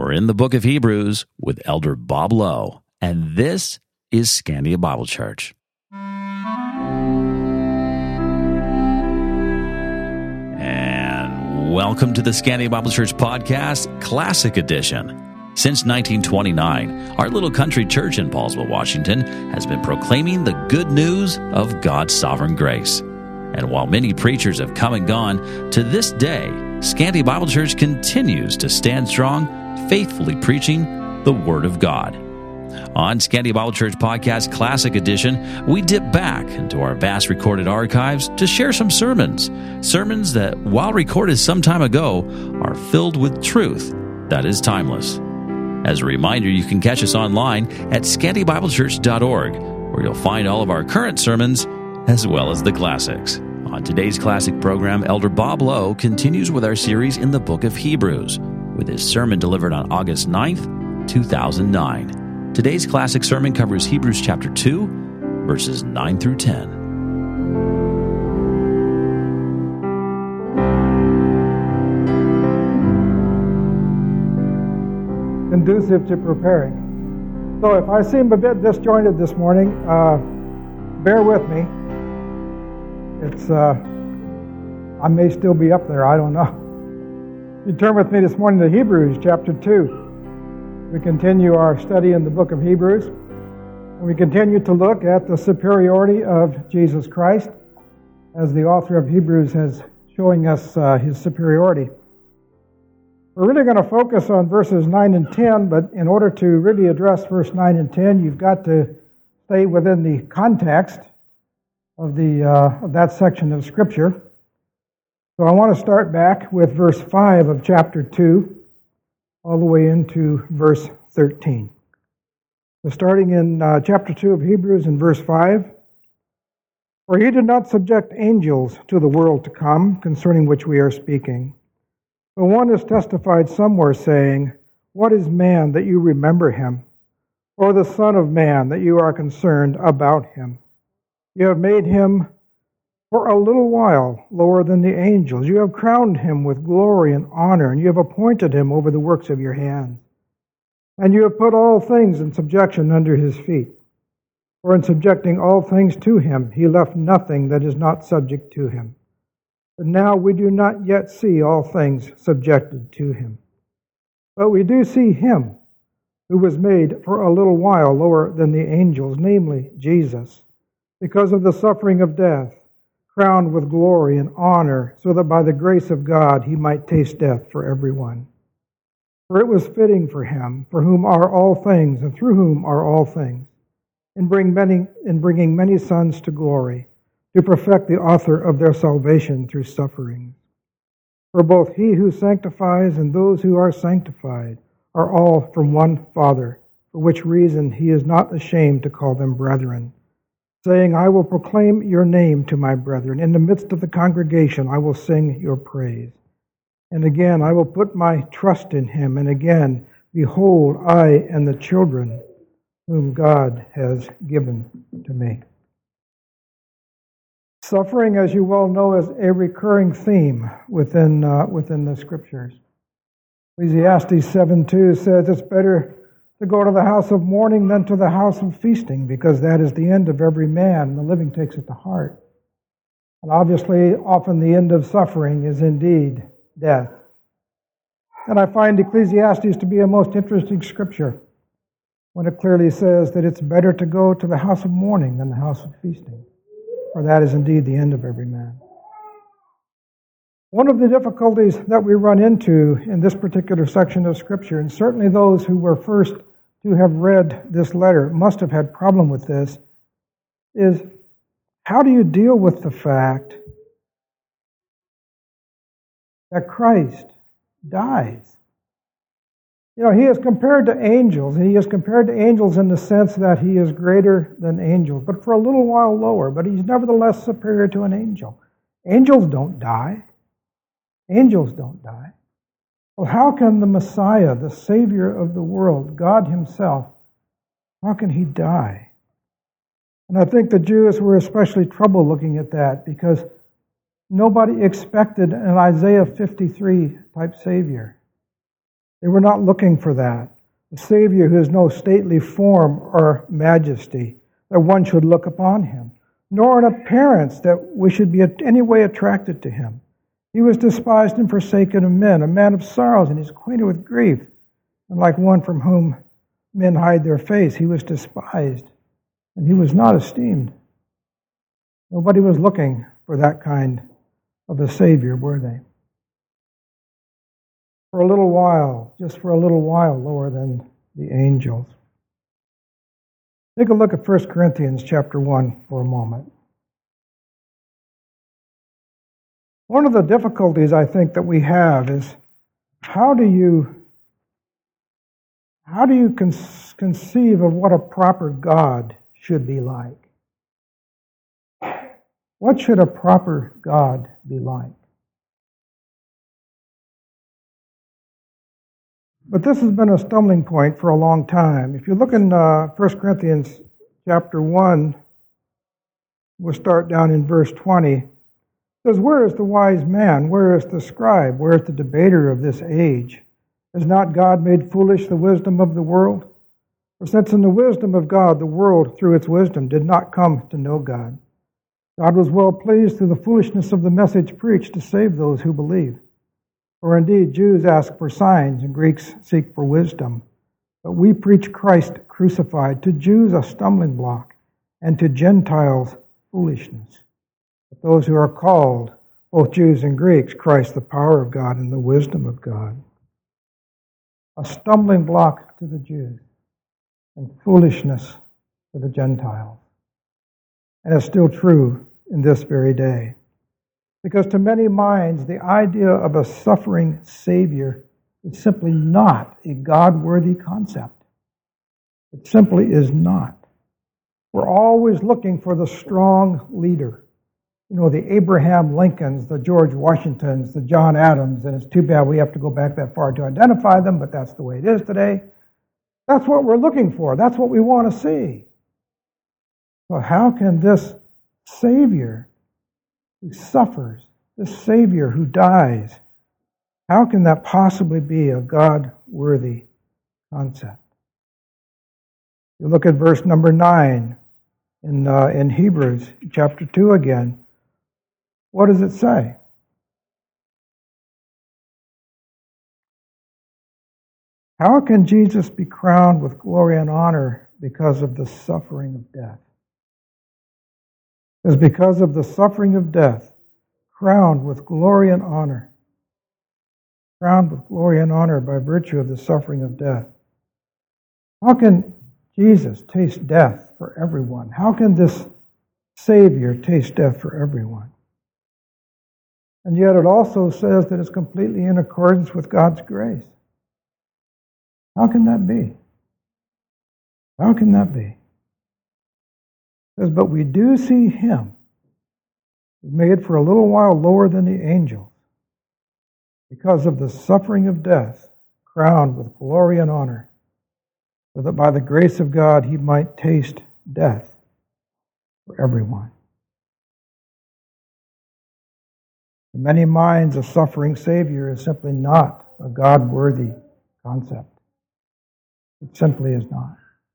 We're in the book of Hebrews with Elder Bob Lowe, and this is Scandia Bible Church. And welcome to the Scandia Bible Church Podcast, Classic Edition. Since 1929, our little country church in Paulsville, Washington, has been proclaiming the good news of God's sovereign grace. And while many preachers have come and gone, to this day, Scandia Bible Church continues to stand strong, faithfully preaching the Word of God. On Scandia Bible Church Podcast Classic Edition, we dip back into our vast recorded archives to share some sermons that, while recorded some time ago, are filled with truth that is timeless. As a reminder, you can catch us online at scandiabiblechurch.org, where you'll find all of our current sermons as well as the classics. On today's classic program, Elder Bob Lowe continues with our series in the book of Hebrews, with his sermon delivered on August 9th, 2009. Today's classic sermon covers Hebrews chapter 2, verses 9 through 10. Conducive to preparing. So if I seem a bit disjointed this morning, bear with me. I may still be up there, I don't know. You turn with me this morning to Hebrews chapter 2. We continue our study in the book of Hebrews, and we continue to look at the superiority of Jesus Christ, as the author of Hebrews is showing us his superiority. We're really going to focus on verses 9 and 10, but in order to really address verse 9 and 10, you've got to stay within the context of that section of Scripture. So I want to start back with verse 5 of chapter 2, all the way into verse 13. So starting in chapter 2 of Hebrews in verse 5, "For he did not subject angels to the world to come, concerning which we are speaking. But one has testified somewhere, saying, What is man that you remember him? Or the Son of Man that you are concerned about him? You have made him for a little while lower than the angels. You have crowned him with glory and honor, and you have appointed him over the works of your hands. And you have put all things in subjection under his feet. For in subjecting all things to him, he left nothing that is not subject to him. But now we do not yet see all things subjected to him. But we do see him who was made for a little while lower than the angels, namely Jesus, because of the suffering of death, crowned with glory and honor, so that by the grace of God he might taste death for everyone. For it was fitting for him, for whom are all things, and through whom are all things, in bringing many sons to glory, to perfect the author of their salvation through suffering. For both he who sanctifies and those who are sanctified are all from one Father, for which reason he is not ashamed to call them brethren, saying, I will proclaim your name to my brethren. In the midst of the congregation I will sing your praise. And again I will put my trust in him. And again, behold, I and the children whom God has given to me." Suffering, as you well know, is a recurring theme within the Scriptures. Ecclesiastes 7:2 says it's better to go to the house of mourning than to the house of feasting, because that is the end of every man, and the living takes it to heart. And obviously, often the end of suffering is indeed death. And I find Ecclesiastes to be a most interesting scripture when it clearly says that it's better to go to the house of mourning than the house of feasting, for that is indeed the end of every man. One of the difficulties that we run into in this particular section of Scripture, and certainly those who were first to have read this letter must have had problem with this, is how do you deal with the fact that Christ dies? You know, he is compared to angels, and he is compared to angels in the sense that he is greater than angels, but for a little while lower, but he's nevertheless superior to an angel. Angels don't die. Angels don't die. Well, how can the Messiah, the Savior of the world, God himself, how can he die? And I think the Jews were especially troubled looking at that, because nobody expected an Isaiah 53 type Savior. They were not looking for that. A Savior who has no stately form or majesty, that one should look upon him, nor an appearance that we should be in any way attracted to him. He was despised and forsaken of men, a man of sorrows, and he's acquainted with grief. And like one from whom men hide their face, he was despised, and he was not esteemed. Nobody was looking for that kind of a Savior, were they? For a little while, just for a little while, lower than the angels. Take a look at 1 Corinthians chapter 1 for a moment. One of the difficulties I think that we have is how do you conceive of what a proper God should be like? What should a proper God be like? But this has been a stumbling point for a long time. If you look in 1 Corinthians chapter 1, we'll start down in verse 20. It says, "Where is the wise man? Where is the scribe? Where is the debater of this age? Has not God made foolish the wisdom of the world? For since in the wisdom of God, the world through its wisdom did not come to know God, God was well pleased through the foolishness of the message preached to save those who believe. For indeed, Jews ask for signs and Greeks seek for wisdom. But we preach Christ crucified, to Jews a stumbling block, and to Gentiles foolishness. But those who are called, both Jews and Greeks, Christ the power of God and the wisdom of God." A stumbling block to the Jews and foolishness to the Gentiles. And it's still true in this very day. Because to many minds, the idea of a suffering Savior is simply not a God-worthy concept. It simply is not. We're always looking for the strong leader. You know, the Abraham Lincolns, the George Washingtons, the John Adams, and it's too bad we have to go back that far to identify them, but that's the way it is today. That's what we're looking for. That's what we want to see. So how can this Savior who suffers, this Savior who dies, how can that possibly be a God-worthy concept? You look at verse number 9 in Hebrews chapter 2 again. What does it say? How can Jesus be crowned with glory and honor because of the suffering of death? It says, because of the suffering of death, crowned with glory and honor. Crowned with glory and honor by virtue of the suffering of death. How can Jesus taste death for everyone? How can this Savior taste death for everyone? And yet it also says that it's completely in accordance with God's grace. How can that be? How can that be? It says, but we do see him made for a little while lower than the angels, because of the suffering of death, crowned with glory and honor, so that by the grace of God he might taste death for everyone. In many minds, a suffering Savior is simply not a God-worthy concept. It simply is not.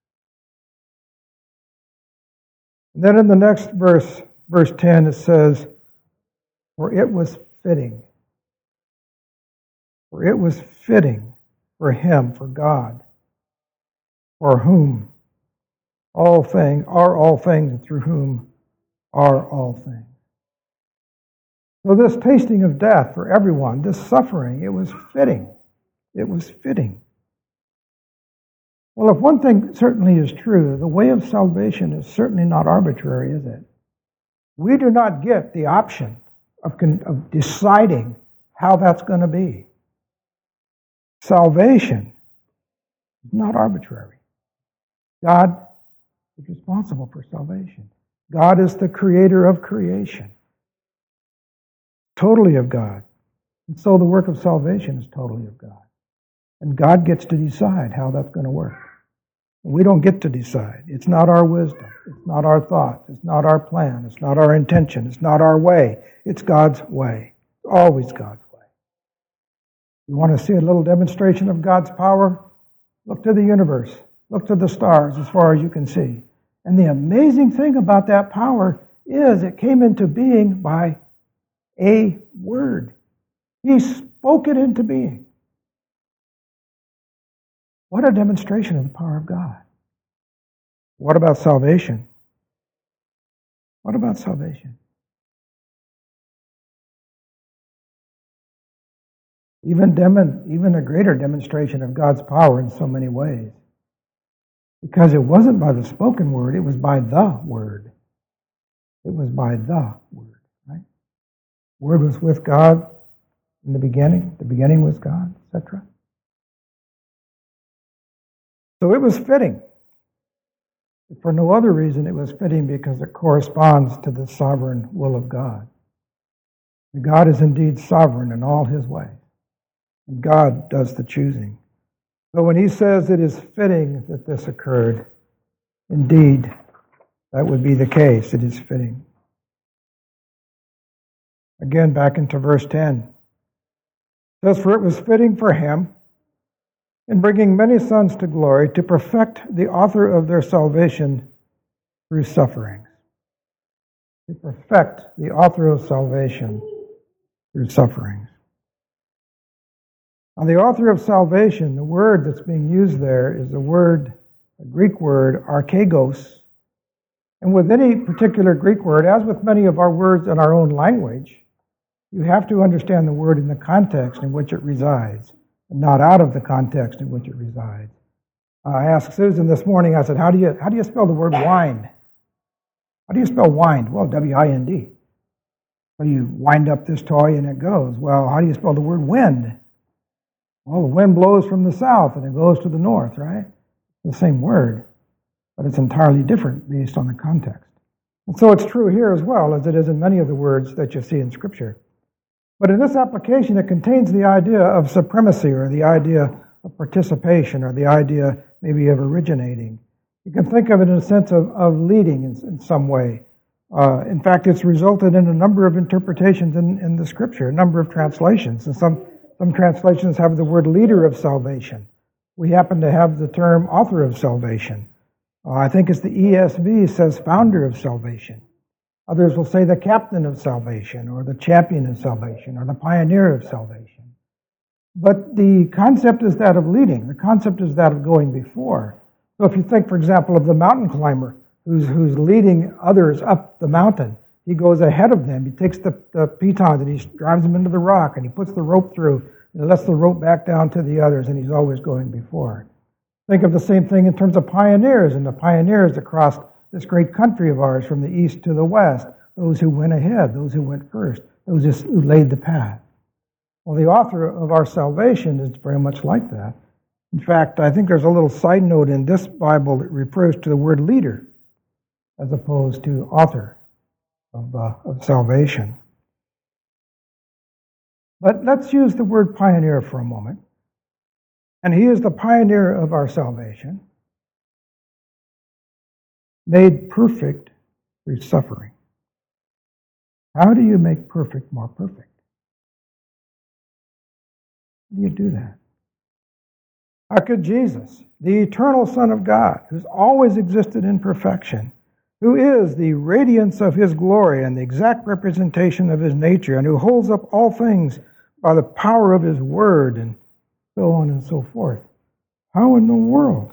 And then in the next verse, verse 10, it says, for it was fitting. For it was fitting for him, for God, for whom all things are all things, and through whom are all things. So this tasting of death for everyone, this suffering, it was fitting. It was fitting. Well, if one thing certainly is true, the way of salvation is certainly not arbitrary, is it? We do not get the option of deciding how that's going to be. Salvation is not arbitrary. God is responsible for salvation. God is the creator of creation. Totally of God. And so the work of salvation is totally of God. And God gets to decide how that's going to work. We don't get to decide. It's not our wisdom. It's not our thoughts. It's not our plan. It's not our intention. It's not our way. It's God's way. Always God's way. You want to see a little demonstration of God's power? Look to the universe. Look to the stars as far as you can see. And the amazing thing about that power is it came into being by a word. He spoke it into being. What a demonstration of the power of God. What about salvation? What about salvation? Even a greater demonstration of God's power in so many ways. Because it wasn't by the spoken word, it was by the word. It was by the word, right? Word was with God in the beginning was God, etc. So it was fitting. For no other reason, it was fitting because it corresponds to the sovereign will of God. And God is indeed sovereign in all his ways. And God does the choosing. So when he says it is fitting that this occurred, indeed, that would be the case. It is fitting. Again, back into verse 10. It says, "For it was fitting for him, in bringing many sons to glory, to perfect the author of their salvation through sufferings." To perfect the author of salvation through sufferings. Now, the author of salvation, the word that's being used there is a Greek word, archegos. And with any particular Greek word, as with many of our words in our own language, you have to understand the word in the context in which it resides, and not out of the context in which it resides. I asked Susan this morning, I said, how do you spell the word wind? How do you spell wind? Well, W-I-N-D. So you wind up this toy and it goes. Well, how do you spell the word wind? Well, the wind blows from the south and it goes to the north, right? It's the same word, but it's entirely different based on the context. And so it's true here as well as it is in many of the words that you see in Scripture. But in this application, it contains the idea of supremacy or the idea of participation or the idea maybe of originating. You can think of it in a sense of leading in some way. In fact, it's resulted in a number of interpretations in the Scripture, a number of translations. And some translations have the word leader of salvation. We happen to have the term author of salvation. I think it's the ESV says founder of salvation. Others will say the captain of salvation or the champion of salvation or the pioneer of salvation. But the concept is that of leading. The concept is that of going before. So if you think, for example, of the mountain climber who's leading others up the mountain, he goes ahead of them. He takes the pitons and he drives them into the rock and he puts the rope through and lets the rope back down to the others, and he's always going before. Think of the same thing in terms of pioneers and the pioneers across this great country of ours from the east to the west, those who went ahead, those who went first, those who laid the path. Well, the author of our salvation is very much like that. In fact, I think there's a little side note in this Bible that refers to the word leader as opposed to author of salvation. But let's use the word pioneer for a moment. And he is the pioneer of our salvation, made perfect through suffering. How do you make perfect more perfect? How do you do that? How could Jesus, the eternal Son of God, who's always existed in perfection, who is the radiance of his glory and the exact representation of his nature, and who holds up all things by the power of his word, and so on and so forth. How in the world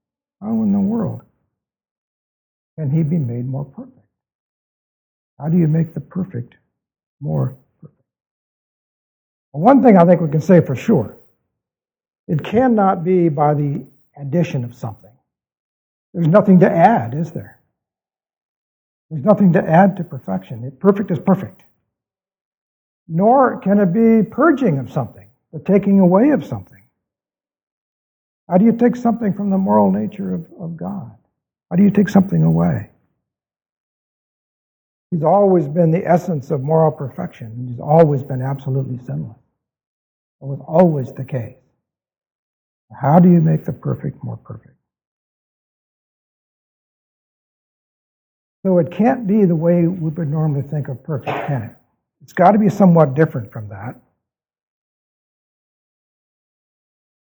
can he be made more perfect? How do you make the perfect more perfect? Well, one thing I think we can say for sure, it cannot be by the addition of something. There's nothing to add, is there? There's nothing to add to perfection. Perfect is perfect. Nor can it be purging of something, the taking away of something. How do you take something from the moral nature of God? How do you take something away? He's always been the essence of moral perfection. He's always been absolutely sinless. That was always the case. How do you make the perfect more perfect? So it can't be the way we would normally think of perfect, can it? It's got to be somewhat different from that.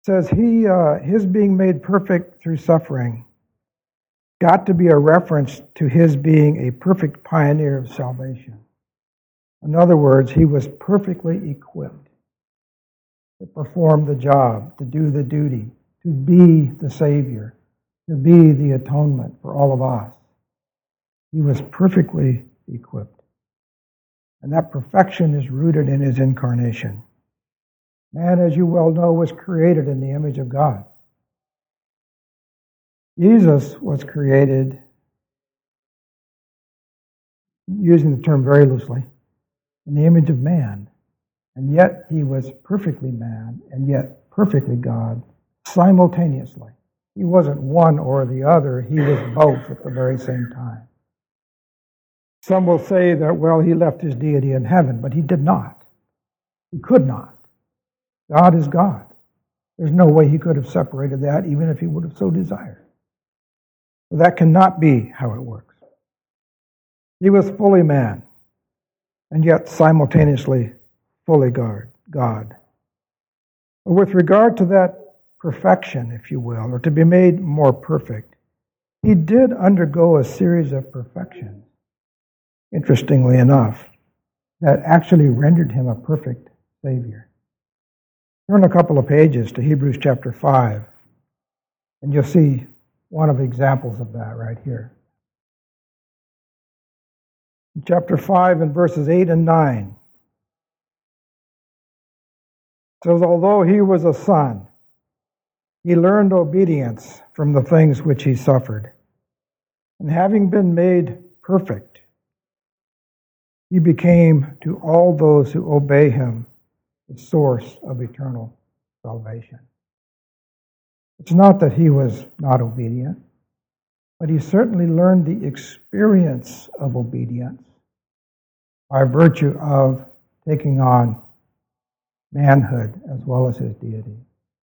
says his being made perfect through suffering got to be a reference to his being a perfect pioneer of salvation. In other words, he was perfectly equipped to perform the job, to do the duty, to be the Savior, to be the atonement for all of us. He was perfectly equipped. And that perfection is rooted in his incarnation. Man, as you well know, was created in the image of God. Jesus was created, using the term very loosely, in the image of man. And yet he was perfectly man and yet perfectly God simultaneously. He wasn't one or the other. He was both at the very same time. Some will say that, well, he left his deity in heaven, but he did not. He could not. God is God. There's no way he could have separated that, even if he would have so desired. So that cannot be how it works. He was fully man, and yet simultaneously fully God. But with regard to that perfection, if you will, or to be made more perfect, he did undergo a series of perfections, interestingly enough, that actually rendered him a perfect Savior. Turn a couple of pages to Hebrews chapter 5, and you'll see one of the examples of that right here. In chapter 5 and verses 8 and 9, it says, although he was a son, he learned obedience from the things which he suffered. And having been made perfect, he became to all those who obey him the source of eternal salvation. It's not that he was not obedient, but he certainly learned the experience of obedience by virtue of taking on manhood as well as his deity.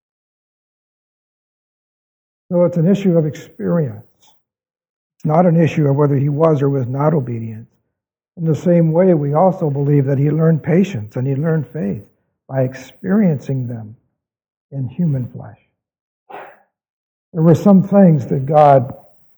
So it's an issue of experience. It's not an issue of whether he was or was not obedient. In the same way, we also believe that he learned patience and he learned faith by experiencing them in human flesh. There were some things that God,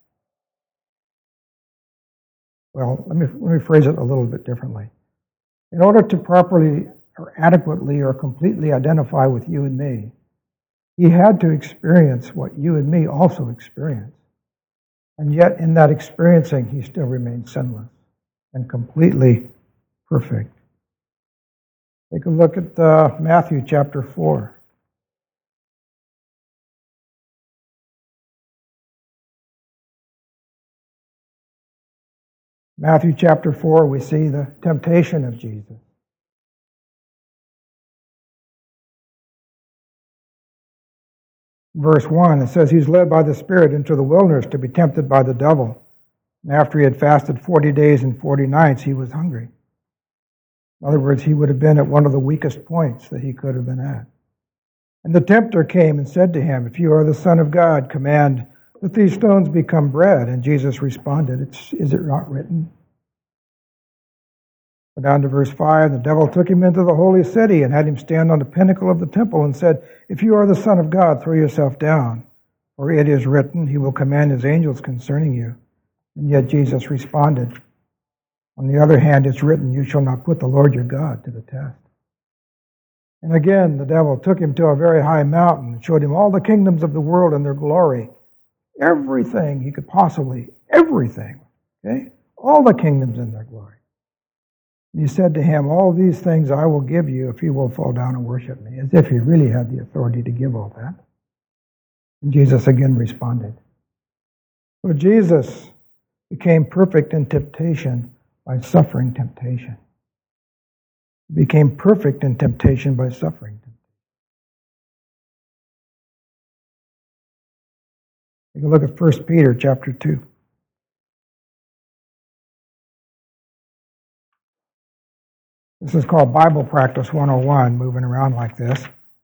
well, let me phrase it a little bit differently. In order to properly or adequately or completely identify with you and me, he had to experience what you and me also experience. And yet in that experiencing, he still remained sinless and completely perfect. Take a look at Matthew chapter 4. Matthew chapter 4, we see the temptation of Jesus. Verse 1, it says, he's led by the Spirit into the wilderness to be tempted by the devil. And after he had fasted 40 days and 40 nights, he was hungry. In other words, he would have been at one of the weakest points that he could have been at. And the tempter came and said to him, if you are the Son of God, command that these stones become bread. And Jesus responded, is it not written? Go down to verse 5. The devil took him into the holy city and had him stand on the pinnacle of the temple and said, if you are the Son of God, throw yourself down. For it is written, he will command his angels concerning you. And yet Jesus responded, on the other hand, it's written, you shall not put the Lord your God to the test. And again, the devil took him to a very high mountain and showed him all the kingdoms of the world and their glory. Everything he could possibly, everything, okay? All the kingdoms and their glory. And he said to him, all these things I will give you if you will fall down and worship me, as if he really had the authority to give all that. And Jesus again responded. So Jesus became perfect in temptation by suffering temptation. He became perfect in temptation by suffering temptation. Take a look at 1 Peter chapter 2. This is called Bible Practice 101, moving around like this.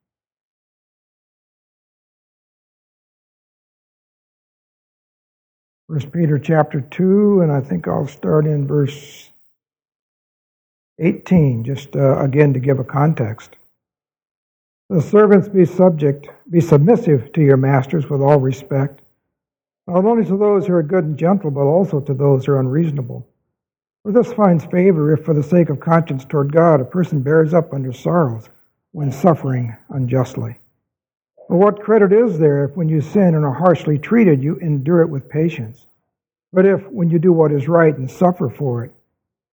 1 Peter chapter 2, and I think I'll start in verse 18, just again to give a context. The servants be submissive to your masters with all respect, not only to those who are good and gentle, but also to those who are unreasonable. For this finds favor if, for the sake of conscience toward God, a person bears up under sorrows when suffering unjustly. But what credit is there if, when you sin and are harshly treated, you endure it with patience? But if, when you do what is right and suffer for it,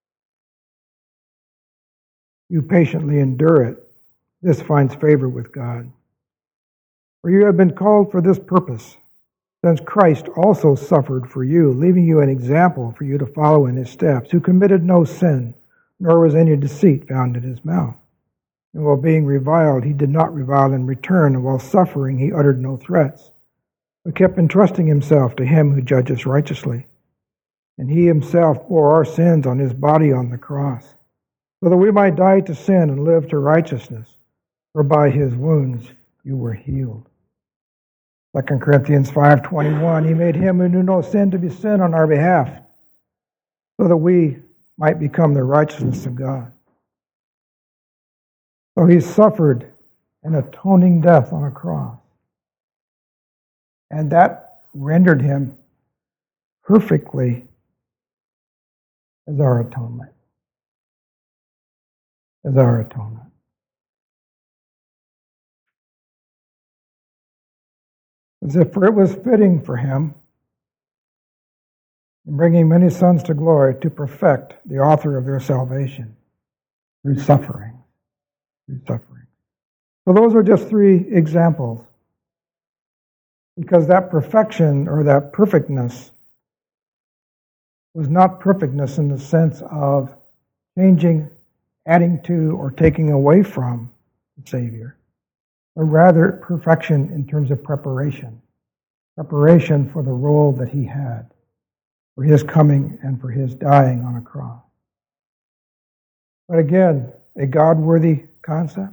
you patiently endure it, this finds favor with God. For you have been called for this purpose, since Christ also suffered for you, leaving you an example for you to follow in his steps, who committed no sin, nor was any deceit found in his mouth. And while being reviled, he did not revile in return, and while suffering, he uttered no threats, but kept entrusting himself to him who judges righteously. And he himself bore our sins on his body on the cross, so that we might die to sin and live to righteousness. For by his wounds you were healed. 2 Corinthians 5:21, he made him who knew no sin to be sin on our behalf, so that we might become the righteousness of God. So he suffered an atoning death on a cross. And that rendered him perfectly as our atonement. As our atonement. As if it was fitting for him, in bringing many sons to glory, to perfect the author of their salvation through suffering. So those are just 3 examples. Because that perfection or that perfectness was not perfectness in the sense of changing, adding to, or taking away from the Savior, but rather perfection in terms of preparation for the role that he had, for his coming and for his dying on a cross. But again, a God-worthy concept.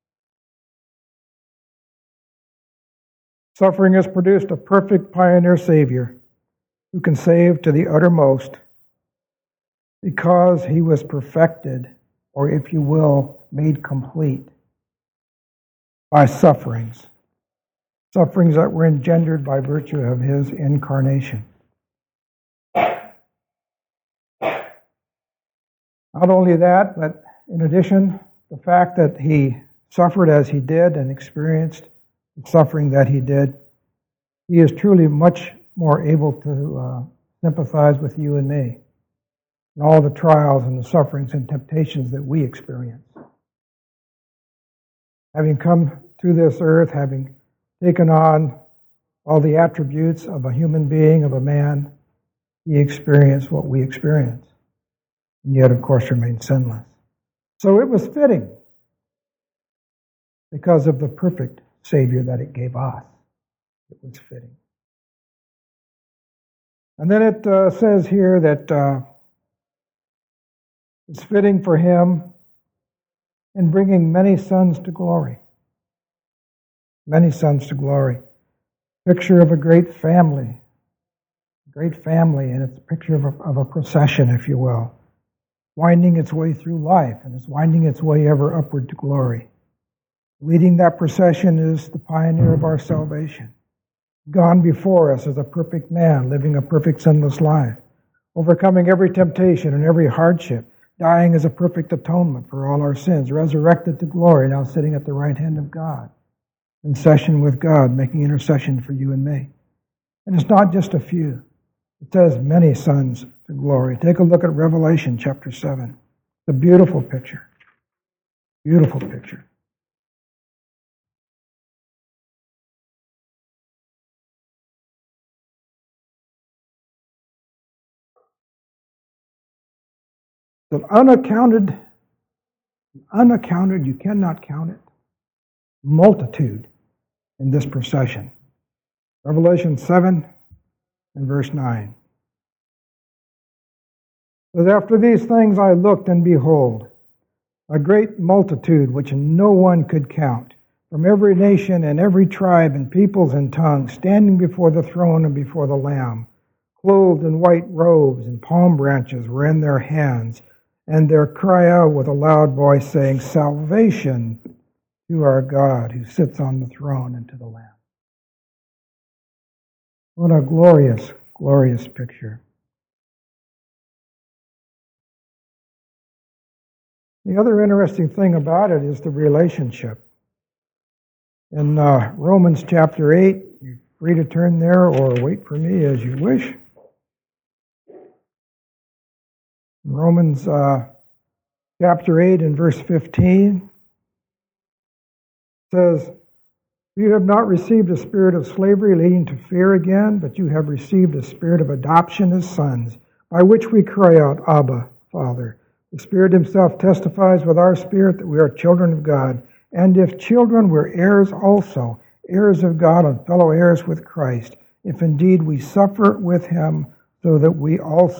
Suffering has produced a perfect pioneer Savior who can save to the uttermost because he was perfected, or if you will, made complete by sufferings that were engendered by virtue of his incarnation. Not only that, but in addition, the fact that he suffered as he did and experienced the suffering that he did, he is truly much more able to sympathize with you and me and all the trials and the sufferings and temptations that we experience. Having come to this earth, having taken on all the attributes of a human being, of a man, he experienced what we experience, and yet, of course, remained sinless. So it was fitting because of the perfect Savior that it gave us. It was fitting. And then it says here that it's fitting for him in bringing many sons to glory. Many sons to glory. Picture of a great family. And it's a picture of a procession, if you will, winding its way through life, and it's winding its way ever upward to glory. Leading that procession is the pioneer of our salvation. Gone before us as a perfect man, living a perfect sinless life, overcoming every temptation and every hardship, dying as a perfect atonement for all our sins, resurrected to glory, now sitting at the right hand of God, in session with God, making intercession for you and me. And it's not just a few. It says many sons to glory. Take a look at Revelation chapter 7. It's a beautiful picture. Beautiful picture. The unaccounted, you cannot count it, multitude in this procession. Revelation 7 and verse 9. But after these things I looked, and behold, a great multitude which no one could count, from every nation and every tribe and peoples and tongues, standing before the throne and before the Lamb, clothed in white robes, and palm branches were in their hands, and they cry out with a loud voice, saying, Salvation to our God who sits on the throne and to the Lamb. What a glorious, glorious picture. The other interesting thing about it is the relationship. In Romans chapter 8, you're free to turn there or wait for me as you wish. Romans chapter 8 and verse 15 says, "You have not received a spirit of slavery leading to fear again, but you have received a spirit of adoption as sons, by which we cry out, Abba, Father. The Spirit himself testifies with our spirit that we are children of God. And if children, we're heirs also, heirs of God and fellow heirs with Christ, if indeed we suffer with him, so that we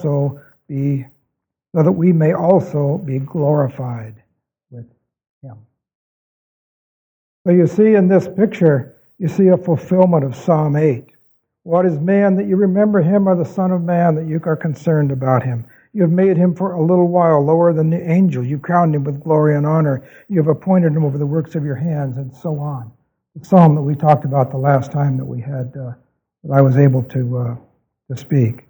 may also be glorified with him." So you see in this picture, you see a fulfillment of Psalm 8. What is man that you remember him, or the Son of Man that you are concerned about him? You have made him for a little while lower than the angels. You crowned him with glory and honor. You have appointed him over the works of your hands, and so on. The psalm that we talked about the last time that we had, that I was able to speak.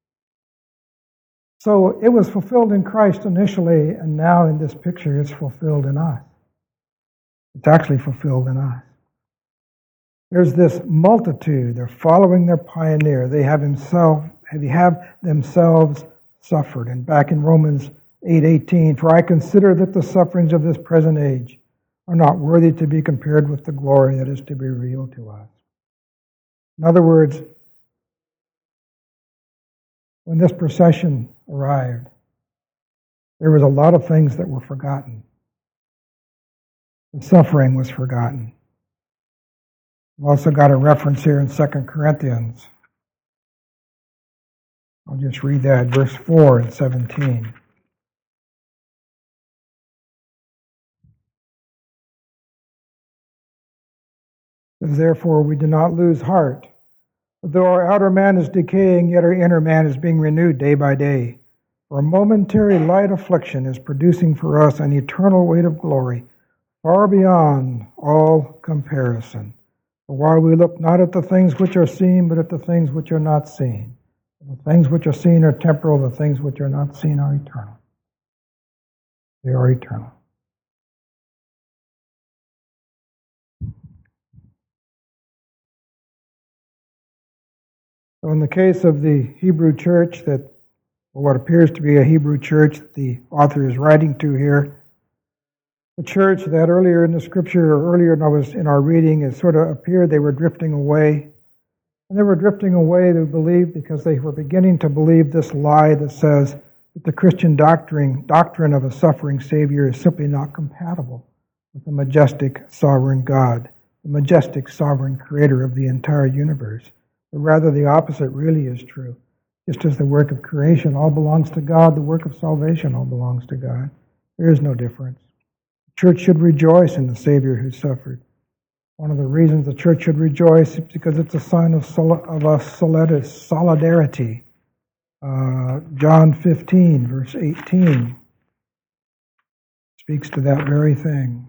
So it was fulfilled in Christ initially, and now in this picture it's fulfilled in us. It's actually fulfilled in us. There's this multitude. They're following their pioneer. They have themselves suffered. And back in Romans 8:18, "For I consider that the sufferings of this present age are not worthy to be compared with the glory that is to be revealed to us." In other words, when this procession arrived, there was a lot of things that were forgotten. The suffering was forgotten. We've also got a reference here in 2 Corinthians. I'll just read that, verse 4 and 17. It says, "Therefore we do not lose heart. But though our outer man is decaying, yet our inner man is being renewed day by day. For a momentary light affliction is producing for us an eternal weight of glory, far beyond all comparison. For while we look not at the things which are seen, but at the things which are not seen. The things which are seen are temporal, the things which are not seen are eternal." They are eternal. So in the case of the Hebrew church, or what appears to be a Hebrew church that the author is writing to here, the church that earlier in the scripture, or earlier in our reading, it sort of appeared they were drifting away. And they were drifting away, they believed, because they were beginning to believe this lie that says that the Christian doctrine of a suffering Savior is simply not compatible with the majestic sovereign God, the majestic sovereign creator of the entire universe. But rather the opposite really is true. Just as the work of creation all belongs to God, the work of salvation all belongs to God. There is no difference. The church should rejoice in the Savior who suffered. One of the reasons the church should rejoice is because it's a sign of solidarity. John 15, verse 18, speaks to that very thing.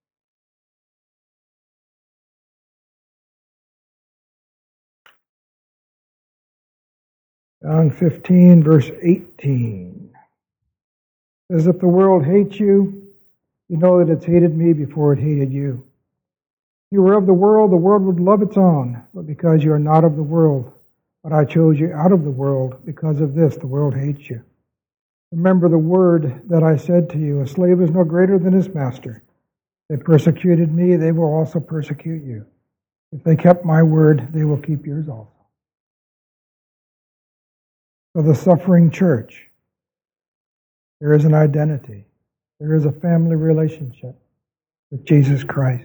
John 15, verse 18 says, "If the world hates you, you know that it's hated me before it hated you. If you were of the world would love its own. But because you are not of the world, but I chose you out of the world, because of this the world hates you. Remember the word that I said to you, a slave is no greater than his master. They persecuted me, they will also persecute you. If they kept my word, they will keep yours also." For the suffering church, there is an identity. There is a family relationship with Jesus Christ.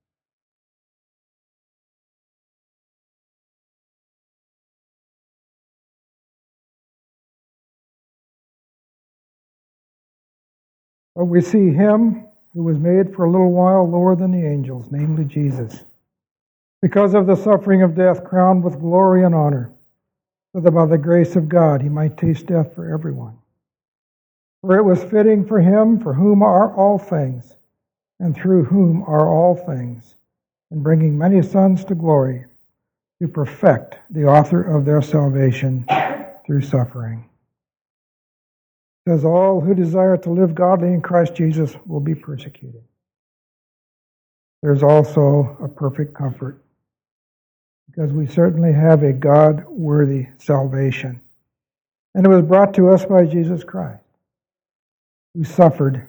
But we see him who was made for a little while lower than the angels, namely Jesus, because of the suffering of death, crowned with glory and honor, so that by the grace of God he might taste death for everyone. For it was fitting for him, for whom are all things, and through whom are all things, and bringing many sons to glory, to perfect the author of their salvation through suffering. It says, all who desire to live godly in Christ Jesus will be persecuted. There's also a perfect comfort, because we certainly have a God-worthy salvation. And it was brought to us by Jesus Christ, who suffered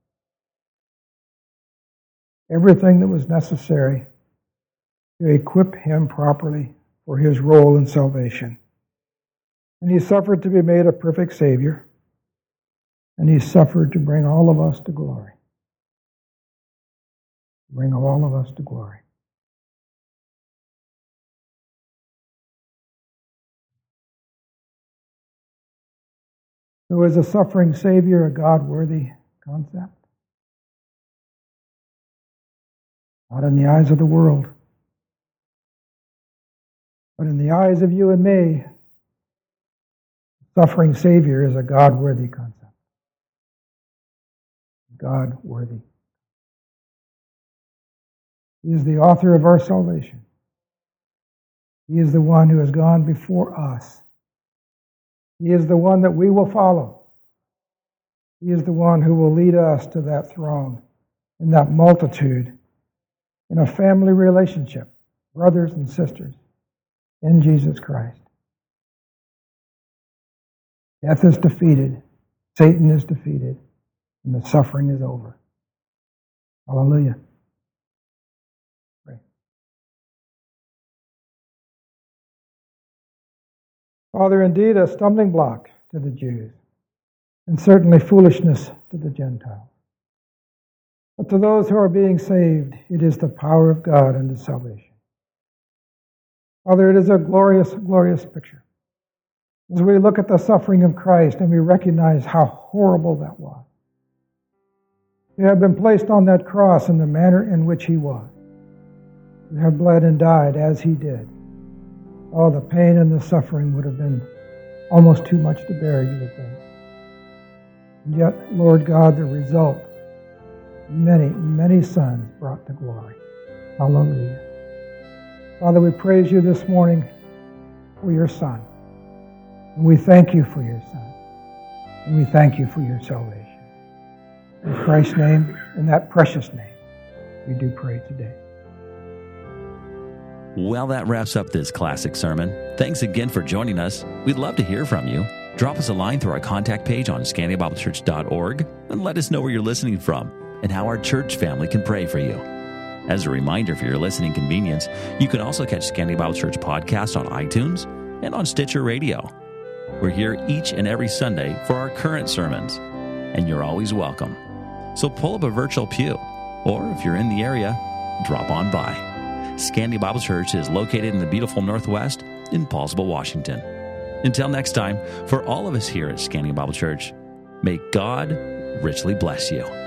everything that was necessary to equip him properly for his role in salvation. And he suffered to be made a perfect Savior, and he suffered to bring all of us to glory. Bring all of us to glory. So is a suffering Savior a God-worthy concept? Not in the eyes of the world, but in the eyes of you and me, suffering Savior is a God-worthy concept. God-worthy. He is the author of our salvation. He is the one who has gone before us. He is the one that we will follow. He is the one who will lead us to that throne, in that multitude, in a family relationship, brothers and sisters, in Jesus Christ. Death is defeated, Satan is defeated, and the suffering is over. Hallelujah. Pray. Father, indeed a stumbling block to the Jews, and certainly foolishness to the Gentiles. But to those who are being saved, it is the power of God unto salvation. Father, it is a glorious, glorious picture. As we look at the suffering of Christ and we recognize how horrible that was. To have been placed on that cross in the manner in which he was. To have bled and died as he did. Oh, the pain and the suffering would have been almost too much to bear, you would think. And yet, Lord God, the result, many, many sons brought to glory. Hallelujah. Father, we praise you this morning for your Son. And we thank you for your Son. And we thank you for your salvation. In Christ's name, in that precious name, we do pray today. Well, that wraps up this classic sermon. Thanks again for joining us. We'd love to hear from you. Drop us a line through our contact page on ScandiaBibleChurch.org and let us know where you're listening from and how our church family can pray for you. As a reminder for your listening convenience, you can also catch Scandia Bible Church podcast on iTunes and on Stitcher Radio. We're here each and every Sunday for our current sermons, and you're always welcome. So pull up a virtual pew, or if you're in the area, drop on by. Scandia Bible Church is located in the beautiful Northwest in Paulsville, Washington. Until next time, for all of us here at Scandia Bible Church, may God richly bless you.